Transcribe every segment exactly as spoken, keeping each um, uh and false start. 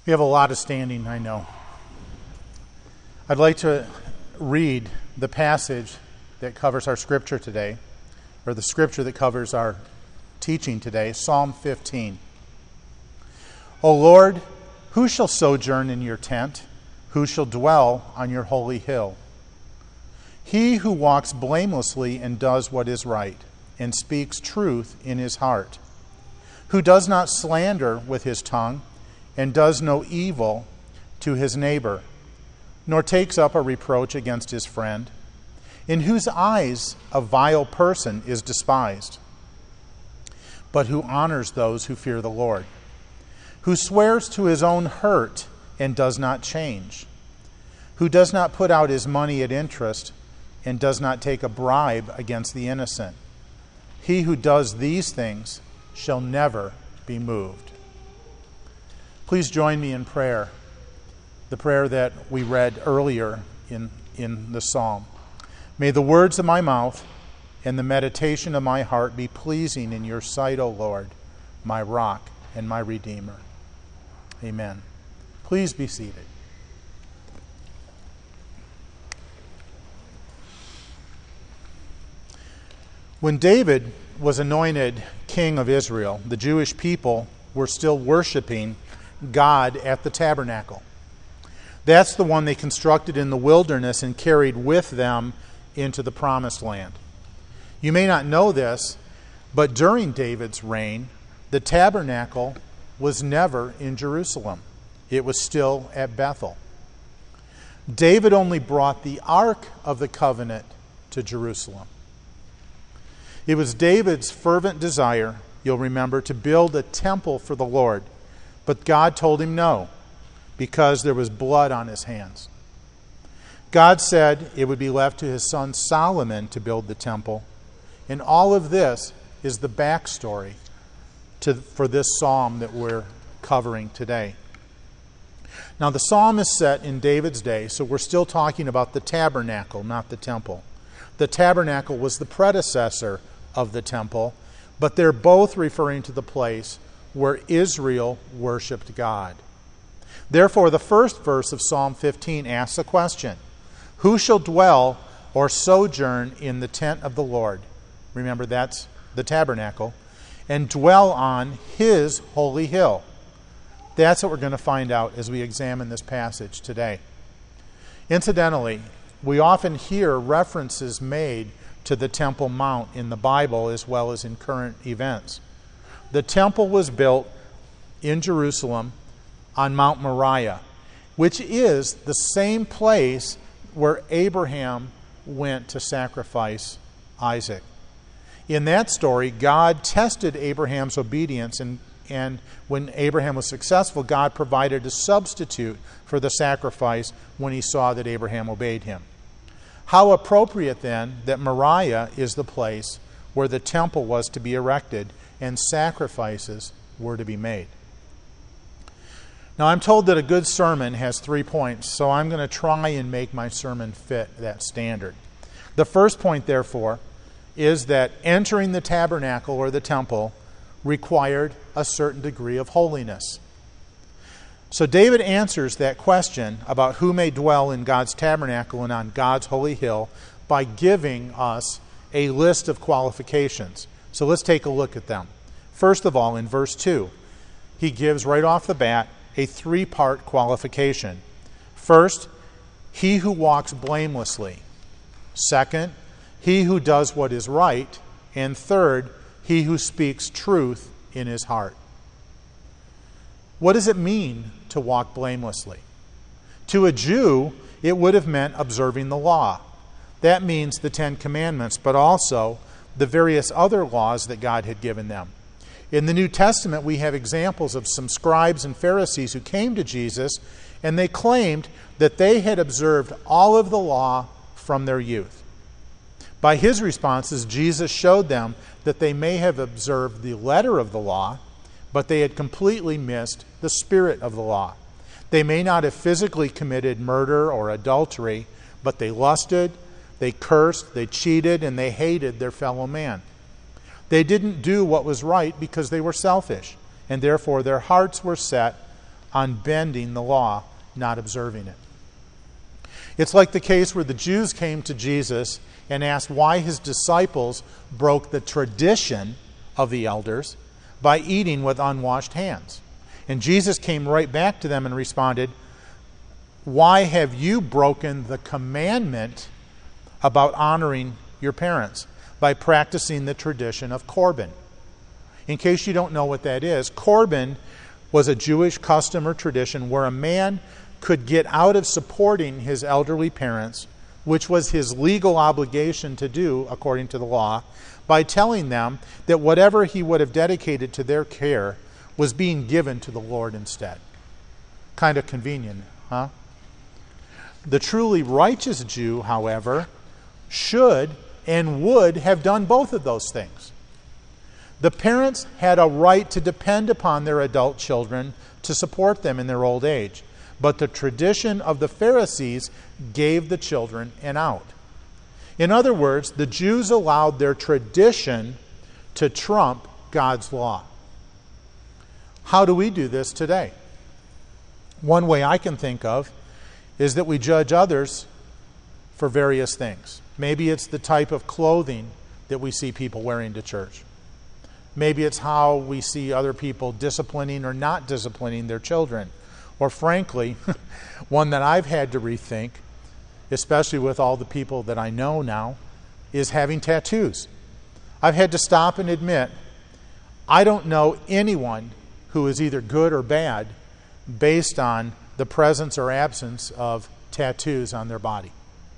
We have a lot of standing, I know. I'd like to read the passage that covers our scripture today, or the scripture that covers our teaching today, Psalm fifteen. O Lord, who shall sojourn in your tent? Who shall dwell on your holy hill? He who walks blamelessly and does what is right, and speaks truth in his heart, who does not slander with his tongue, and does no evil to his neighbor, nor takes up a reproach against his friend, in whose eyes a vile person is despised, but who honors those who fear the Lord, who swears to his own hurt and does not change, who does not put out his money at interest and does not take a bribe against the innocent. He who does these things shall never be moved. Please join me in prayer, the prayer that we read earlier in, in the psalm. May the words of my mouth and the meditation of my heart be pleasing in your sight, O Lord, my rock and my redeemer. Amen. Please be seated. When David was anointed king of Israel, the Jewish people were still worshiping God at the tabernacle. That's the one they constructed in the wilderness and carried with them into the promised land. You may not know this, but during David's reign, the tabernacle was never in Jerusalem. It was still at Bethel. David only brought the Ark of the Covenant to Jerusalem. It was David's fervent desire, you'll remember, to build a temple for the Lord. But God told him no, because there was blood on his hands. God said it would be left to his son Solomon to build the temple. And all of this is the backstory to, for this psalm that we're covering today. Now, the psalm is set in David's day, so we're still talking about the tabernacle, not the temple. The tabernacle was the predecessor of the temple, but they're both referring to the place where Israel worshiped God. Therefore, the first verse of Psalm fifteen asks a question: who shall dwell or sojourn in the tent of the Lord? Remember, that's the tabernacle. And dwell on his holy hill. That's what we're going to find out as we examine this passage today. Incidentally, we often hear references made to the Temple Mount in the Bible as well as in current events. The temple was built in Jerusalem on Mount Moriah, which is the same place where Abraham went to sacrifice Isaac. In that story, God tested Abraham's obedience, and, and when Abraham was successful, God provided a substitute for the sacrifice when he saw that Abraham obeyed him. How appropriate then that Moriah is the place where the temple was to be erected and sacrifices were to be made. Now, I'm told that a good sermon has three points, so I'm going to try and make my sermon fit that standard. The first point, therefore, is that entering the tabernacle or the temple required a certain degree of holiness. So David answers that question about who may dwell in God's tabernacle and on God's holy hill by giving us a list of qualifications. So let's take a look at them. First of all, in verse two, he gives right off the bat a three-part qualification. First, he who walks blamelessly. Second, he who does what is right. And third, he who speaks truth in his heart. What does it mean to walk blamelessly? To a Jew, it would have meant observing the law. That means the Ten Commandments, but also the various other laws that God had given them. In the New Testament, we have examples of some scribes and Pharisees who came to Jesus, and they claimed that they had observed all of the law from their youth. By his responses, Jesus showed them that they may have observed the letter of the law, but they had completely missed the spirit of the law. They may not have physically committed murder or adultery, but they lusted, they cursed, they cheated, and they hated their fellow man. They didn't do what was right because they were selfish, and therefore their hearts were set on bending the law, not observing it. It's like the case where the Jews came to Jesus and asked why his disciples broke the tradition of the elders by eating with unwashed hands. And Jesus came right back to them and responded, "Why have you broken the commandment about honoring your parents by practicing the tradition of Corban?" In case you don't know what that is, Corban was a Jewish custom or tradition where a man could get out of supporting his elderly parents, which was his legal obligation to do according to the law, by telling them that whatever he would have dedicated to their care was being given to the Lord instead. Kind of convenient, huh? The truly righteous Jew, however, should and would have done both of those things. The parents had a right to depend upon their adult children to support them in their old age, but the tradition of the Pharisees gave the children an out. In other words, the Jews allowed their tradition to trump God's law. How do we do this today? One way I can think of is that we judge others for various things. Maybe it's the type of clothing that we see people wearing to church. Maybe it's how we see other people disciplining or not disciplining their children. Or frankly, one that I've had to rethink, especially with all the people that I know now, is having tattoos. I've had to stop and admit, I don't know anyone who is either good or bad based on the presence or absence of tattoos on their body.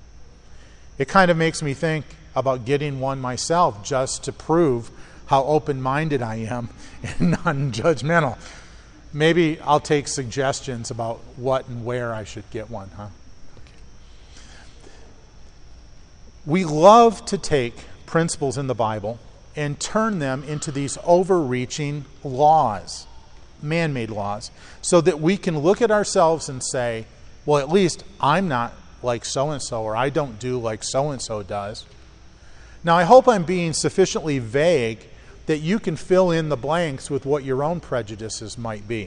It kind of makes me think about getting one myself just to prove how open-minded I am and non-judgmental. Maybe I'll take suggestions about what and where I should get one, huh? Okay. We love to take principles in the Bible and turn them into these overreaching laws, man-made laws, so that we can look at ourselves and say, well, at least I'm not like so-and-so, or I don't do like so-and-so does. Now, I hope I'm being sufficiently vague that you can fill in the blanks with what your own prejudices might be.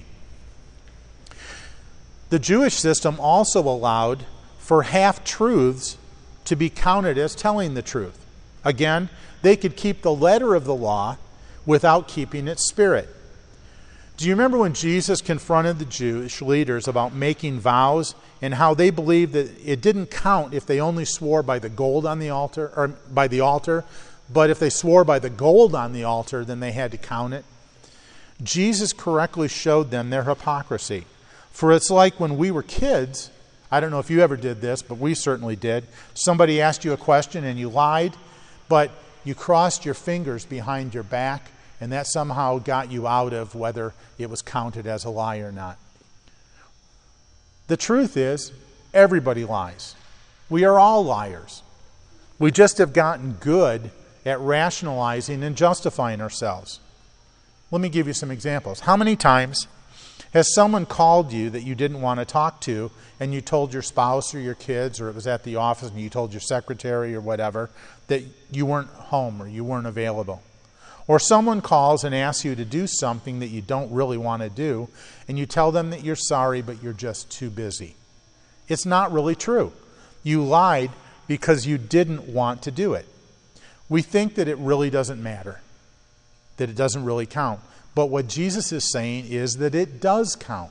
The Jewish system also allowed for half-truths to be counted as telling the truth. Again, they could keep the letter of the law without keeping its spirit. Do you remember when Jesus confronted the Jewish leaders about making vows and how they believed that it didn't count if they only swore by the gold on the altar, or by the altar, but if they swore by the gold on the altar, then they had to count it? Jesus correctly showed them their hypocrisy. For it's like when we were kids, I don't know if you ever did this, but we certainly did. Somebody asked you a question and you lied, but you crossed your fingers behind your back, and that somehow got you out of whether it was counted as a lie or not. The truth is, everybody lies. We are all liars. We just have gotten good at rationalizing and justifying ourselves. Let me give you some examples. How many times has someone called you that you didn't want to talk to, and you told your spouse or your kids, or it was at the office and you told your secretary or whatever, that you weren't home or you weren't available? Or someone calls and asks you to do something that you don't really want to do, and you tell them that you're sorry, but you're just too busy. It's not really true. You lied because you didn't want to do it. We think that it really doesn't matter, that it doesn't really count. But what Jesus is saying is that it does count.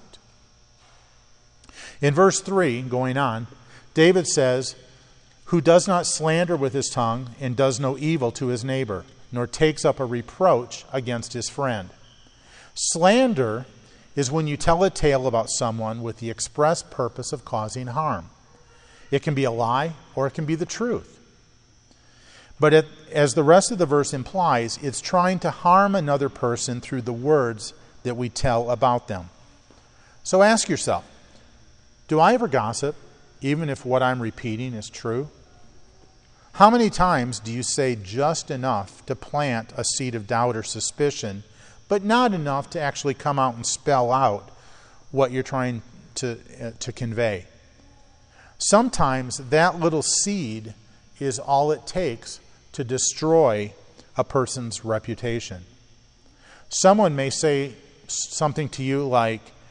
In verse three, going on, David says, "Who does not slander with his tongue and does no evil to his neighbor, nor takes up a reproach against his friend." Slander is when you tell a tale about someone with the express purpose of causing harm. It can be a lie or it can be the truth. But it, as the rest of the verse implies, it's trying to harm another person through the words that we tell about them. So ask yourself, do I ever gossip, even if what I'm repeating is true? How many times do you say just enough to plant a seed of doubt or suspicion, but not enough to actually come out and spell out what you're trying to, uh, to convey? Sometimes that little seed is all it takes to destroy a person's reputation. Someone may say something to you like,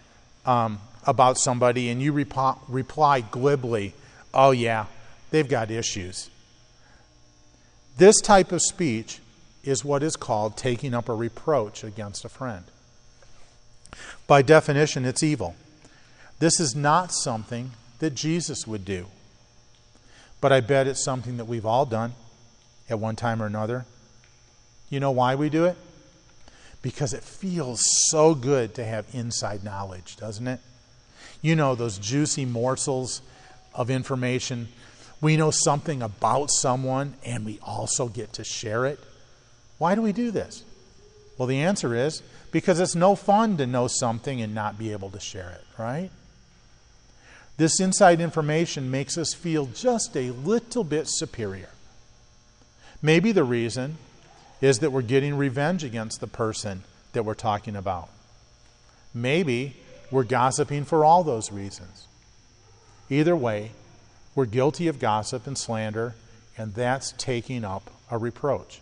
um, about somebody and you rep- reply glibly, oh yeah, they've got issues. This type of speech is what is called taking up a reproach against a friend. By definition, it's evil. This is not something that Jesus would do. But I bet it's something that we've all done at one time or another. You know why we do it? Because it feels so good to have inside knowledge, doesn't it? You know, those juicy morsels of information. We know something about someone and we also get to share it. Why do we do this? Well, the answer is because it's no fun to know something and not be able to share it, right? This inside information makes us feel just a little bit superior. Maybe the reason is that we're getting revenge against the person that we're talking about. Maybe we're gossiping for all those reasons. Either way, we're guilty of gossip and slander, and that's taking up a reproach.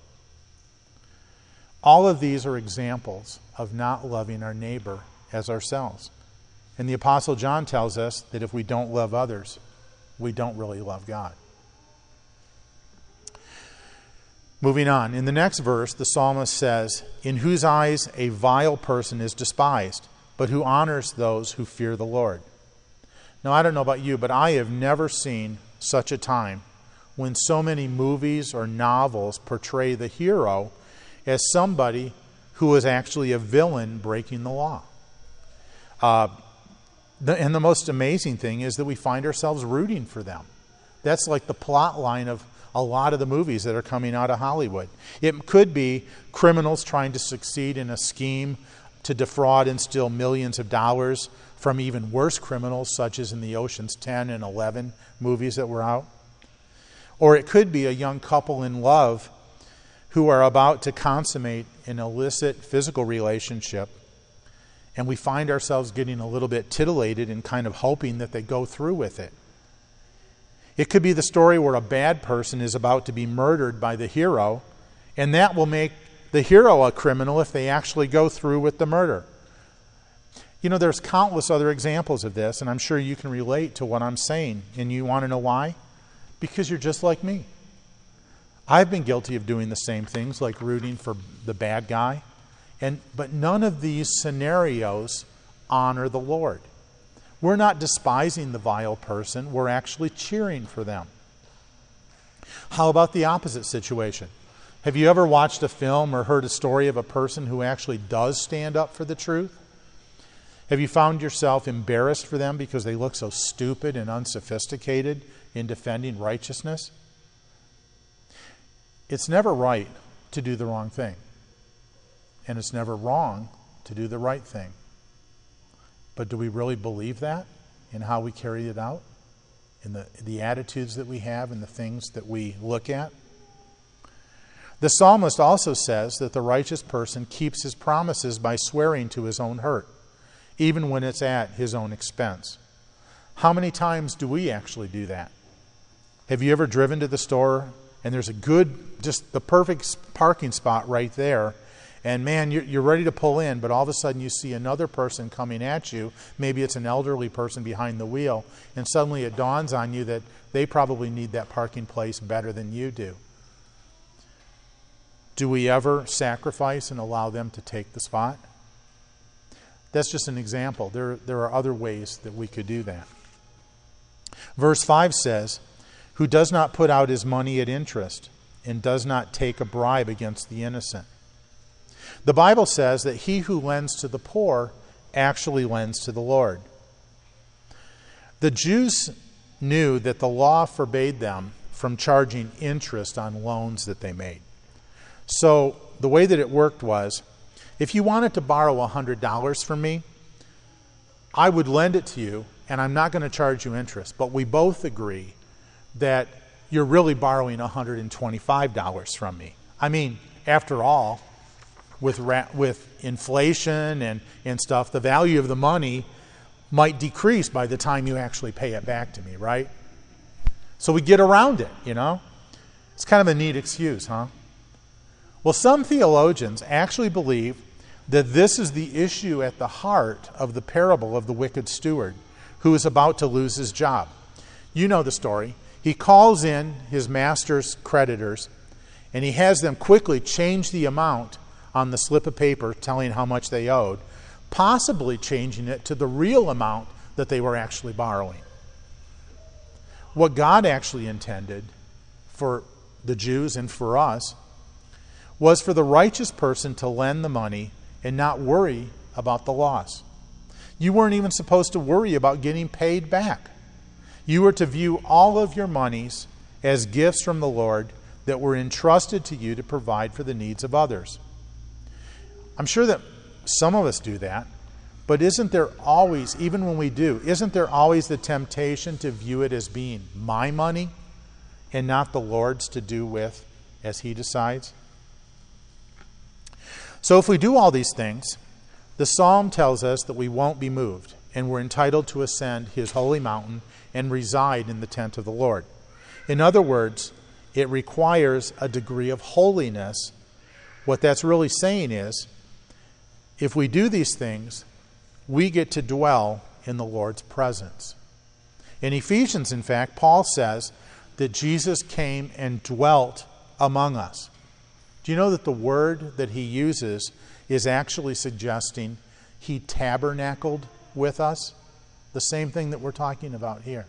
All of these are examples of not loving our neighbor as ourselves. And the Apostle John tells us that if we don't love others, we don't really love God. Moving on, in the next verse, the psalmist says, "In whose eyes a vile person is despised, but who honors those who fear the Lord." Now, I don't know about you, but I have never seen such a time when so many movies or novels portray the hero as somebody who is actually a villain breaking the law. Uh, the, and the most amazing thing is that we find ourselves rooting for them. That's like the plot line of a lot of the movies that are coming out of Hollywood. It could be criminals trying to succeed in a scheme to defraud and steal millions of dollars from even worse criminals, such as in the Ocean's ten and eleven movies that were out. Or it could be a young couple in love who are about to consummate an illicit physical relationship, and we find ourselves getting a little bit titillated and kind of hoping that they go through with it. It could be the story where a bad person is about to be murdered by the hero, and that will make the hero a criminal if they actually go through with the murder. You know, there's countless other examples of this, and I'm sure you can relate to what I'm saying. And you want to know why? Because you're just like me. I've been guilty of doing the same things, like rooting for the bad guy. And but none of these scenarios honor the Lord. We're not despising the vile person. We're actually cheering for them. How about the opposite situation? Have you ever watched a film or heard a story of a person who actually does stand up for the truth? Have you found yourself embarrassed for them because they look so stupid and unsophisticated in defending righteousness? It's never right to do the wrong thing. And it's never wrong to do the right thing. But do we really believe that in how we carry it out? In the, the attitudes that we have and the things that we look at? The psalmist also says that the righteous person keeps his promises by swearing to his own hurt, even when it's at his own expense. How many times do we actually do that? Have you ever driven to the store and there's a good, just the perfect parking spot right there, and man, you're, you're ready to pull in, but all of a sudden you see another person coming at you. Maybe it's an elderly person behind the wheel, and suddenly it dawns on you that they probably need that parking place better than you do. Do we ever sacrifice and allow them to take the spot? That's just an example. There, there are other ways that we could do that. Verse five says, "Who does not put out his money at interest and does not take a bribe against the innocent." The Bible says that he who lends to the poor actually lends to the Lord. The Jews knew that the law forbade them from charging interest on loans that they made. So the way that it worked was, if you wanted to borrow one hundred dollars from me, I would lend it to you, and I'm not going to charge you interest. But we both agree that you're really borrowing one hundred twenty-five dollars from me. I mean, after all, with ra- with inflation and, and stuff, the value of the money might decrease by the time you actually pay it back to me, right? So we get around it, you know? It's kind of a neat excuse, huh? Well, some theologians actually believe that this is the issue at the heart of the parable of the wicked steward who is about to lose his job. You know the story. He calls in his master's creditors, and he has them quickly change the amount on the slip of paper telling how much they owed, possibly changing it to the real amount that they were actually borrowing. What God actually intended for the Jews and for us was for the righteous person to lend the money and not worry about the loss. You weren't even supposed to worry about getting paid back. You were to view all of your monies as gifts from the Lord that were entrusted to you to provide for the needs of others. I'm sure that some of us do that, but isn't there always, even when we do, isn't there always the temptation to view it as being my money and not the Lord's to do with as He decides? So if we do all these things, the psalm tells us that we won't be moved, and we're entitled to ascend His holy mountain and reside in the tent of the Lord. In other words, it requires a degree of holiness. What that's really saying is, if we do these things, we get to dwell in the Lord's presence. In Ephesians, in fact, Paul says that Jesus came and dwelt among us. Do you know that the word that he uses is actually suggesting He tabernacled with us? The same thing that we're talking about here.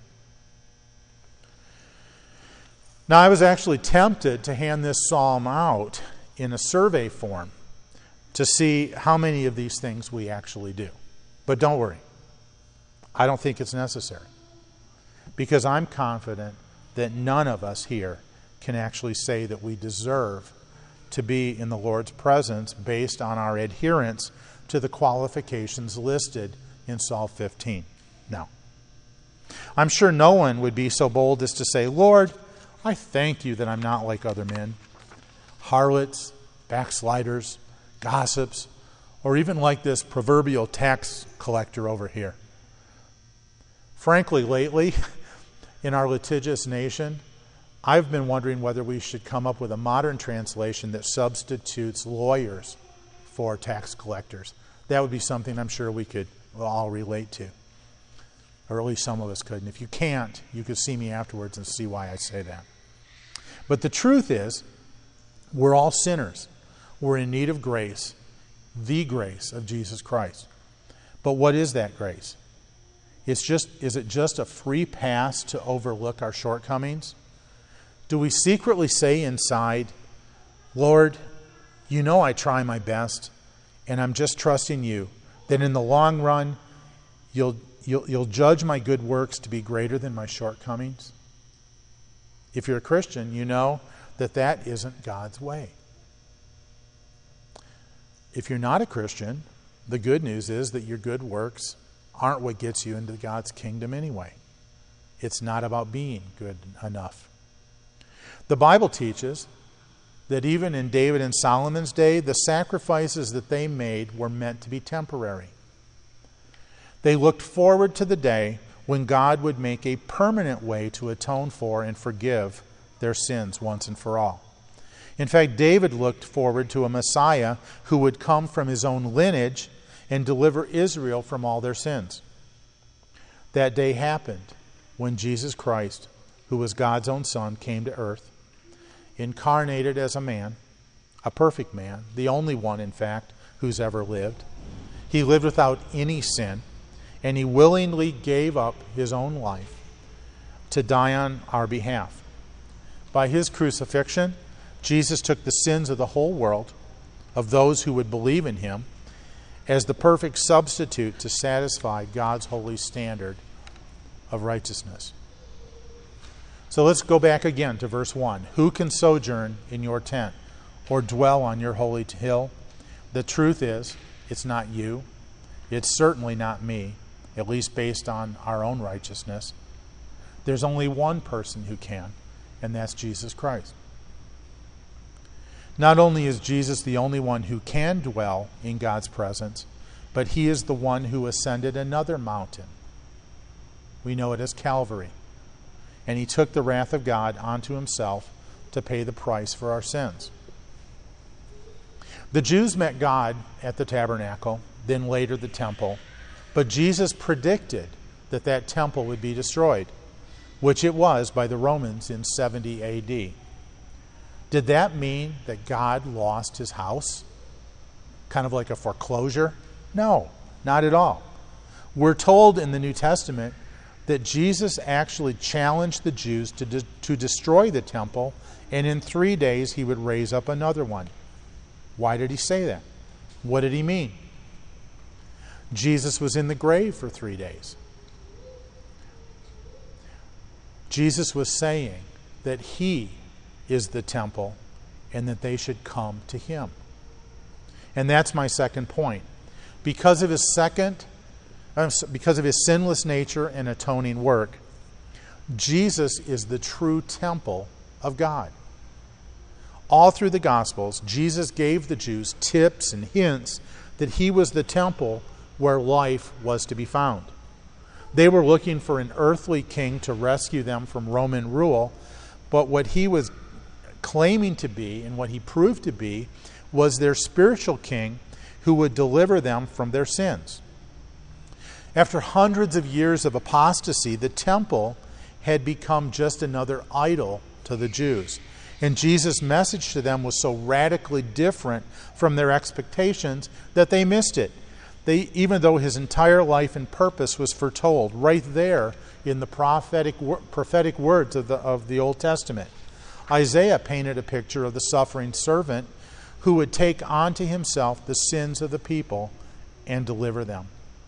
Now, I was actually tempted to hand this psalm out in a survey form to see how many of these things we actually do. But don't worry. I don't think it's necessary. Because I'm confident that none of us here can actually say that we deserve to be in the Lord's presence based on our adherence to the qualifications listed in Psalm fifteen. No. I'm sure no one would be so bold as to say, Lord, I thank you that I'm not like other men, harlots, backsliders, gossips, or even like this proverbial tax collector over here. Frankly, lately, in our litigious nation, I've been wondering whether we should come up with a modern translation that substitutes lawyers for tax collectors. That would be something I'm sure we could all relate to. Or at least some of us could. And if you can't, you could see me afterwards and see why I say that. But the truth is, we're all sinners. We're in need of grace, the grace of Jesus Christ. But what is that grace? It's just, is it just a free pass to overlook our shortcomings? Do we secretly say inside, Lord, you know I try my best, and I'm just trusting you that in the long run, you'll, you'll, you'll judge my good works to be greater than my shortcomings? If you're a Christian, you know that that isn't God's way. If you're not a Christian, the good news is that your good works aren't what gets you into God's kingdom anyway. It's not about being good enough. The Bible teaches that even in David and Solomon's day, the sacrifices that they made were meant to be temporary. They looked forward to the day when God would make a permanent way to atone for and forgive their sins once and for all. In fact, David looked forward to a Messiah who would come from his own lineage and deliver Israel from all their sins. That day happened when Jesus Christ, who was God's own Son, came to earth, incarnated as a man, a perfect man, the only one, in fact, who's ever lived. He lived without any sin, and he willingly gave up his own life to die on our behalf. By his crucifixion, Jesus took the sins of the whole world, of those who would believe in him, as the perfect substitute to satisfy God's holy standard of righteousness. So let's go back again to verse one. Who can sojourn in your tent or dwell on your holy hill? The truth is, it's not you. It's certainly not me, at least based on our own righteousness. There's only one person who can, and that's Jesus Christ. Not only is Jesus the only one who can dwell in God's presence, but he is the one who ascended another mountain. We know it as Calvary. And he took the wrath of God onto himself to pay the price for our sins. The Jews met God at the tabernacle, then later the temple, but Jesus predicted that that temple would be destroyed, which it was by the Romans in seventy A D. Did that mean that God lost his house? Kind of like a foreclosure? No, not at all. We're told in the New Testament that Jesus actually challenged the Jews to, de- to destroy the temple, and in three days he would raise up another one. Why did he say that? What did he mean? Jesus was in the grave for three days. Jesus was saying that he is the temple and that they should come to him. And that's my second point. Because of his second, because of his sinless nature and atoning work, Jesus is the true temple of God. All through the Gospels, Jesus gave the Jews tips and hints that he was the temple where life was to be found. They were looking for an earthly king to rescue them from Roman rule, but what he was claiming to be and what he proved to be was their spiritual king who would deliver them from their sins. After hundreds of years of apostasy, the temple had become just another idol to the Jews. And Jesus' message to them was so radically different from their expectations that they missed it. They, even though his entire life and purpose was foretold right there in the prophetic prophetic words of the, of the Old Testament. Isaiah painted a picture of the suffering servant who would take onto himself the sins of the people and deliver them.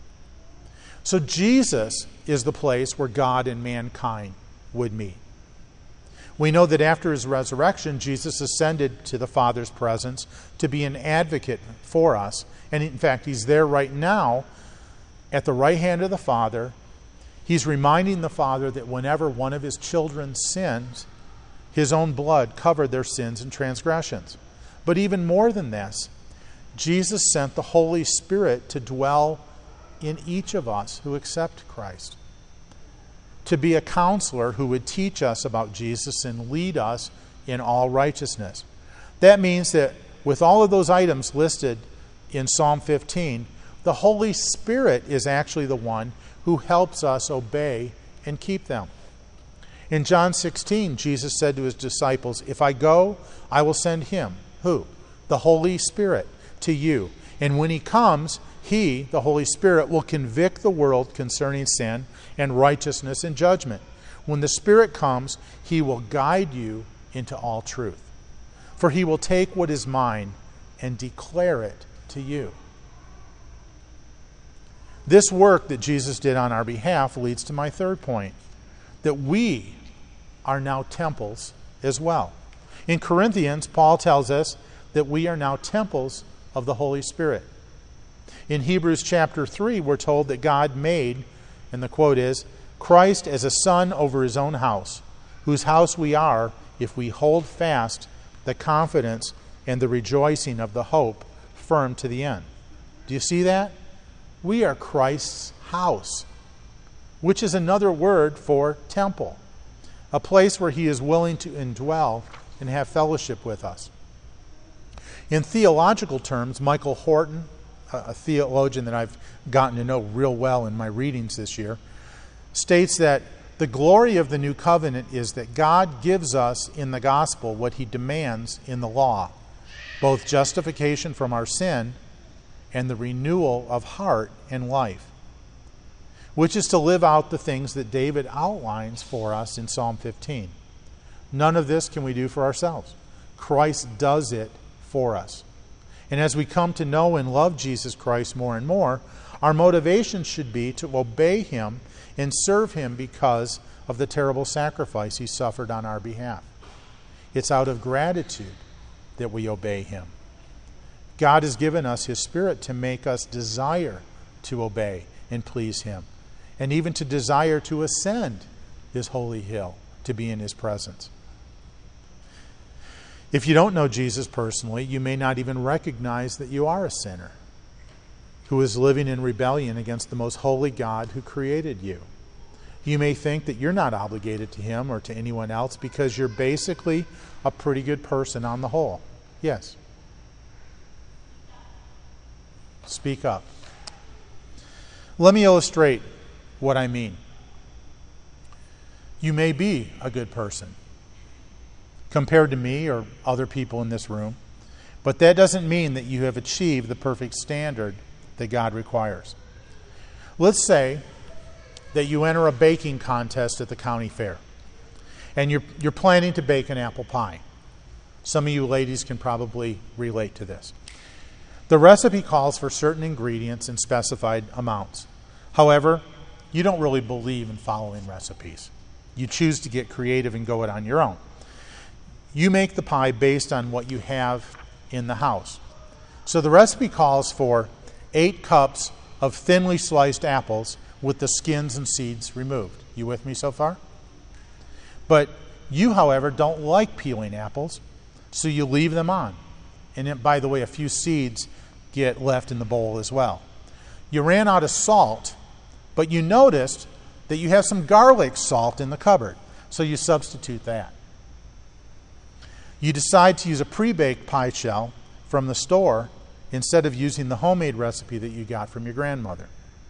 So Jesus is the place where God and mankind would meet. We know that after his resurrection, Jesus ascended to the Father's presence to be an advocate for us. And in fact, he's there right now at the right hand of the Father. He's reminding the Father that whenever one of his children sins, his own blood covered their sins and transgressions. But even more than this, Jesus sent the Holy Spirit to dwell in each of us who accept Christ, to be a counselor who would teach us about Jesus and lead us in all righteousness. That means that with all of those items listed in Psalm fifteen, the Holy Spirit is actually the one who helps us obey and keep them. In John sixteen, Jesus said to his disciples, "If I go, I will send him." Who? The Holy Spirit to you. And when he comes, he, the Holy Spirit, will convict the world concerning sin and righteousness and judgment. When the Spirit comes, he will guide you into all truth. For he will take what is mine and declare it to you. This work that Jesus did on our behalf leads to my third point, that we are now temples as well. In Corinthians, Paul tells us that we are now temples of the Holy Spirit. In Hebrews chapter three, we're told that God made, and the quote is, Christ as a son over his own house, whose house we are if we hold fast the confidence and the rejoicing of the hope firm to the end. Do you see that? We are Christ's house, which is another word for temple, a place where he is willing to indwell and have fellowship with us. In theological terms, Michael Horton, a theologian that I've gotten to know real well in my readings this year, states that the glory of the new covenant is that God gives us in the gospel what he demands in the law, both justification from our sin and the renewal of heart and life, which is to live out the things that David outlines for us in Psalm fifteen. None of this can we do for ourselves. Christ does it for us. And as we come to know and love Jesus Christ more and more, our motivation should be to obey him and serve him because of the terrible sacrifice he suffered on our behalf. It's out of gratitude that we obey him. God has given us his Spirit to make us desire to obey and please him, and even to desire to ascend his holy hill to be in his presence. If you don't know Jesus personally, you may not even recognize that you are a sinner who is living in rebellion against the most holy God who created you. You may think that you're not obligated to him or to anyone else because you're basically a pretty good person on the whole. Yes. Speak up. Let me illustrate what I mean. You may be a good person compared to me or other people in this room, but that doesn't mean that you have achieved the perfect standard that God requires. Let's say that you enter a baking contest at the county fair, and you're, you're planning to bake an apple pie. Some of you ladies can probably relate to this. The recipe calls for certain ingredients in specified amounts. However, you don't really believe in following recipes. You choose to get creative and go it on your own. You make the pie based on what you have in the house. So the recipe calls for eight cups of thinly sliced apples with the skins and seeds removed. You with me so far? But you, however, don't like peeling apples, so you leave them on. And then, by the way, a few seeds get left in the bowl as well. You ran out of salt, but you noticed that you have some garlic salt in the cupboard, so you substitute that. You decide to use a pre-baked pie shell from the store instead of using the homemade recipe that you got from your grandmother.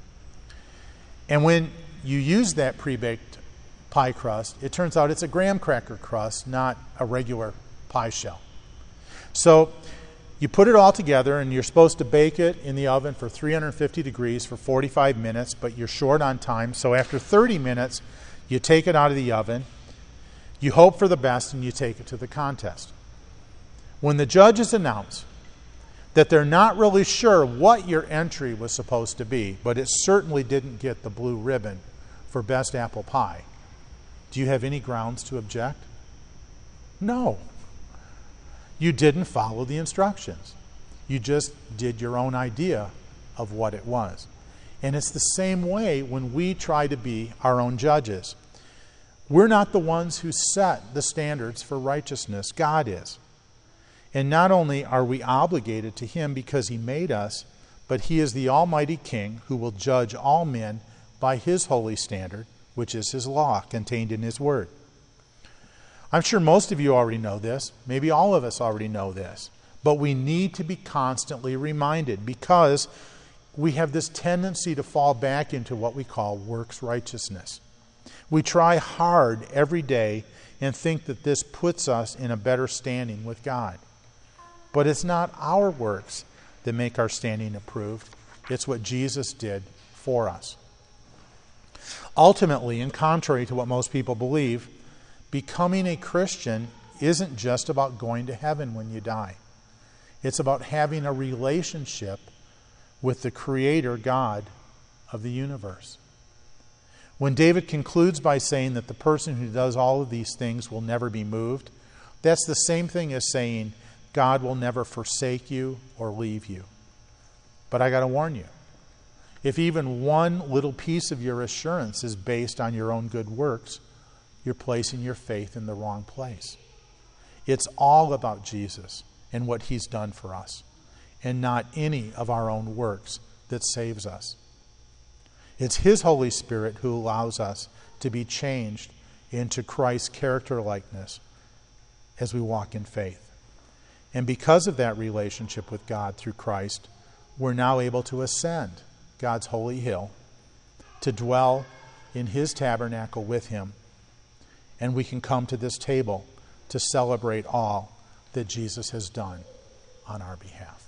And when you use that pre-baked pie crust, it turns out it's a graham cracker crust, not a regular pie shell. So you put it all together, and you're supposed to bake it in the oven for three hundred fifty degrees for forty-five minutes, but you're short on time. So after thirty minutes, you take it out of the oven, you hope for the best, and you take it to the contest. When the judges announce that they're not really sure what your entry was supposed to be, but it certainly didn't get the blue ribbon for best apple pie, do you have any grounds to object? No. You didn't follow the instructions. You just did your own idea of what it was. And it's the same way when we try to be our own judges. We're not the ones who set the standards for righteousness. God is. And not only are we obligated to Him because He made us, but He is the Almighty King who will judge all men by His holy standard, which is His law contained in His Word. I'm sure most of you already know this. Maybe all of us already know this. But we need to be constantly reminded, because we have this tendency to fall back into what we call works righteousness. We try hard every day and think that this puts us in a better standing with God. But it's not our works that make our standing approved. It's what Jesus did for us. Ultimately, and contrary to what most people believe, becoming a Christian isn't just about going to heaven when you die. It's about having a relationship with the Creator God of the universe. When David concludes by saying that the person who does all of these things will never be moved, that's the same thing as saying God will never forsake you or leave you. But I got to warn you, if even one little piece of your assurance is based on your own good works, you're placing your faith in the wrong place. It's all about Jesus and what He's done for us, and not any of our own works that saves us. It's His Holy Spirit who allows us to be changed into Christ's character likeness as we walk in faith. And because of that relationship with God through Christ, we're now able to ascend God's holy hill, to dwell in His tabernacle with Him, and we can come to this table to celebrate all that Jesus has done on our behalf.